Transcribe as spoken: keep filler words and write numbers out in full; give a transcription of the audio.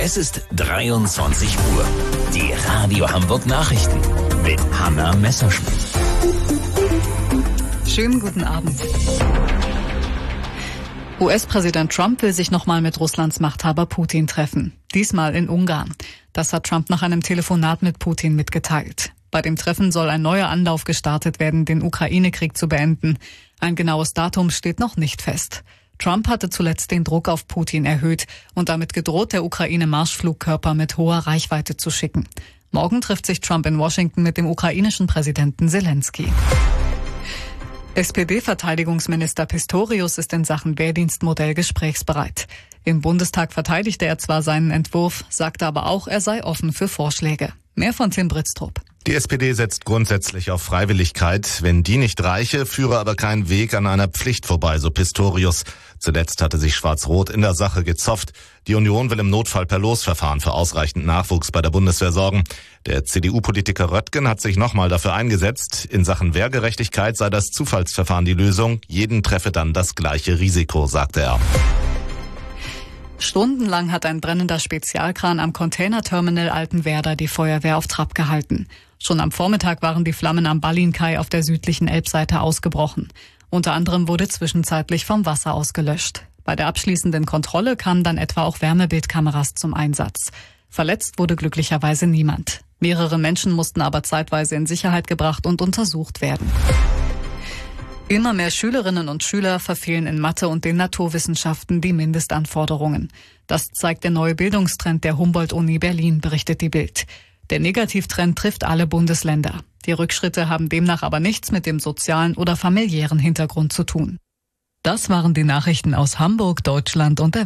Es ist dreiundzwanzig Uhr. Die Radio Hamburg Nachrichten mit Hanna Messerschmidt. Schönen guten Abend. U S-Präsident Trump will sich nochmal mit Russlands Machthaber Putin treffen. Diesmal in Ungarn. Das hat Trump nach einem Telefonat mit Putin mitgeteilt. Bei dem Treffen soll ein neuer Anlauf gestartet werden, den Ukraine-Krieg zu beenden. Ein genaues Datum steht noch nicht fest. Trump hatte zuletzt den Druck auf Putin erhöht und damit gedroht, der Ukraine Marschflugkörper mit hoher Reichweite zu schicken. Morgen trifft sich Trump in Washington mit dem ukrainischen Präsidenten Selensky. S P D-Verteidigungsminister Pistorius ist in Sachen Wehrdienstmodell gesprächsbereit. Im Bundestag verteidigte er zwar seinen Entwurf, sagte aber auch, er sei offen für Vorschläge. Mehr von Tim Britztrup. Die S P D setzt grundsätzlich auf Freiwilligkeit. Wenn die nicht reiche, führe aber kein Weg an einer Pflicht vorbei, so Pistorius. Zuletzt hatte sich Schwarz-Rot in der Sache gezofft. Die Union will im Notfall per Losverfahren für ausreichend Nachwuchs bei der Bundeswehr sorgen. Der C D U-Politiker Röttgen hat sich nochmal dafür eingesetzt. In Sachen Wehrgerechtigkeit sei das Zufallsverfahren die Lösung. Jeden treffe dann das gleiche Risiko, sagte er. Stundenlang hat ein brennender Spezialkran am Containerterminal Altenwerder die Feuerwehr auf Trab gehalten. Schon am Vormittag waren die Flammen am Ballinkai auf der südlichen Elbseite ausgebrochen. Unter anderem wurde zwischenzeitlich vom Wasser aus gelöscht. Bei der abschließenden Kontrolle kamen dann etwa auch Wärmebildkameras zum Einsatz. Verletzt wurde glücklicherweise niemand. Mehrere Menschen mussten aber zeitweise in Sicherheit gebracht und untersucht werden. Immer mehr Schülerinnen und Schüler verfehlen in Mathe und den Naturwissenschaften die Mindestanforderungen. Das zeigt der neue Bildungstrend der Humboldt-Uni Berlin, berichtet die Bild. Der Negativtrend trifft alle Bundesländer. Die Rückschritte haben demnach aber nichts mit dem sozialen oder familiären Hintergrund zu tun. Das waren die Nachrichten aus Hamburg, Deutschland und der